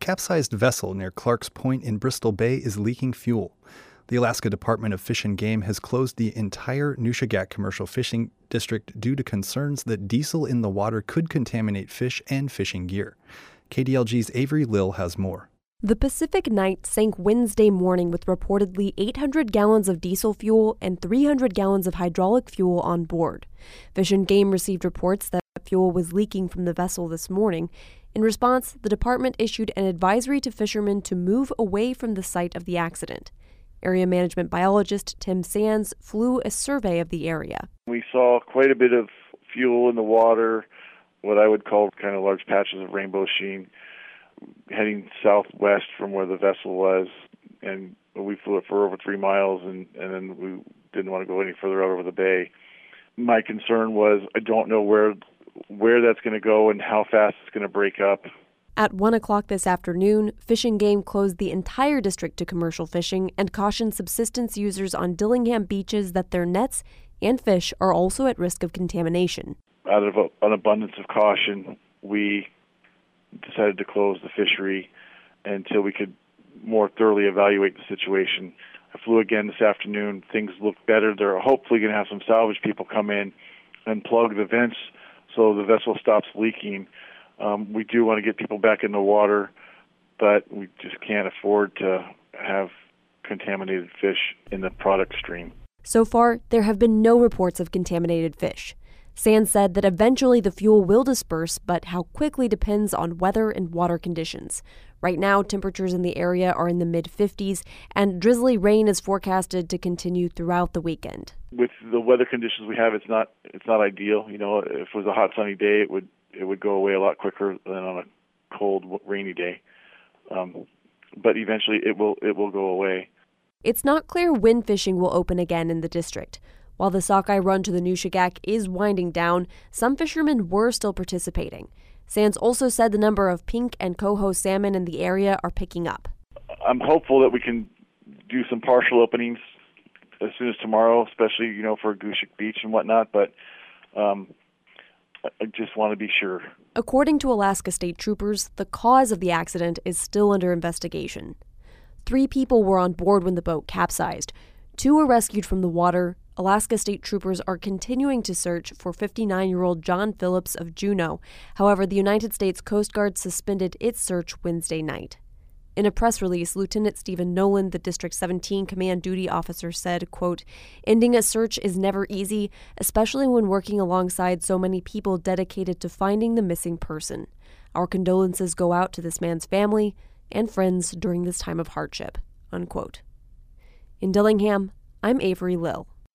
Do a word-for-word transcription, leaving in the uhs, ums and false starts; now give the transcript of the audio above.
capsized vessel near Clark's Point in Bristol Bay is leaking fuel. The Alaska Department of Fish and Game has closed the entire Nushagak commercial fishing district due to concerns that diesel in the water could contaminate fish and fishing gear. K D L G's Avery Lill has more. The Pacific Knight sank Wednesday morning with reportedly eight hundred gallons of diesel fuel and three hundred gallons of hydraulic fuel on board. Fish and Game received reports that fuel was leaking from the vessel this morning. In response, the department issued an advisory to fishermen to move away from the site of the accident. Area management biologist Tim Sands flew a survey of the area. We saw quite a bit of fuel in the water, what I would call kind of large patches of rainbow sheen, heading southwest from where the vessel was. And we flew it for over three miles, and, and then we didn't want to go any further out over the bay. My concern was I don't know where where that's going to go and how fast it's going to break up. At one o'clock this afternoon, Fish and Game closed the entire district to commercial fishing and cautioned subsistence users on Dillingham beaches that their nets and fish are also at risk of contamination. Out of a, an abundance of caution, we decided to close the fishery until we could more thoroughly evaluate the situation. I flew again this afternoon. Things look better. They're hopefully going to have some salvage people come in and plug the vents so the vessel stops leaking. Um, we do want to get people back in the water, but we just can't afford to have contaminated fish in the product stream. So far, there have been no reports of contaminated fish. Sands said that eventually the fuel will disperse, but how quickly depends on weather and water conditions. Right now, temperatures in the area are in the mid fifties, and drizzly rain is forecasted to continue throughout the weekend. With the weather conditions we have, it's not it's not ideal. You know, if it was a hot, sunny day, it would it would go away a lot quicker than on a cold, rainy day. Um, but eventually, it will it will go away. It's not clear when fishing will open again in the district. While the sockeye run to the Nushagak is winding down, some fishermen were still participating. Sands also said the number of pink and coho salmon in the area are picking up. I'm hopeful that we can do some partial openings as soon as tomorrow, especially, you know, for Gooshik Beach and whatnot, but um, I just want to be sure. According to Alaska State Troopers, the cause of the accident is still under investigation. Three people were on board when the boat capsized. Two were rescued from the water. Alaska State Troopers are continuing to search for fifty-nine-year-old John Phillips of Juneau. However, the United States Coast Guard suspended its search Wednesday night. In a press release, Lieutenant Stephen Nolan, the District seventeen command duty officer, said, quote, "Ending a search is never easy, especially when working alongside so many people dedicated to finding the missing person. Our condolences go out to this man's family and friends during this time of hardship," unquote. In Dillingham, I'm Avery Lill.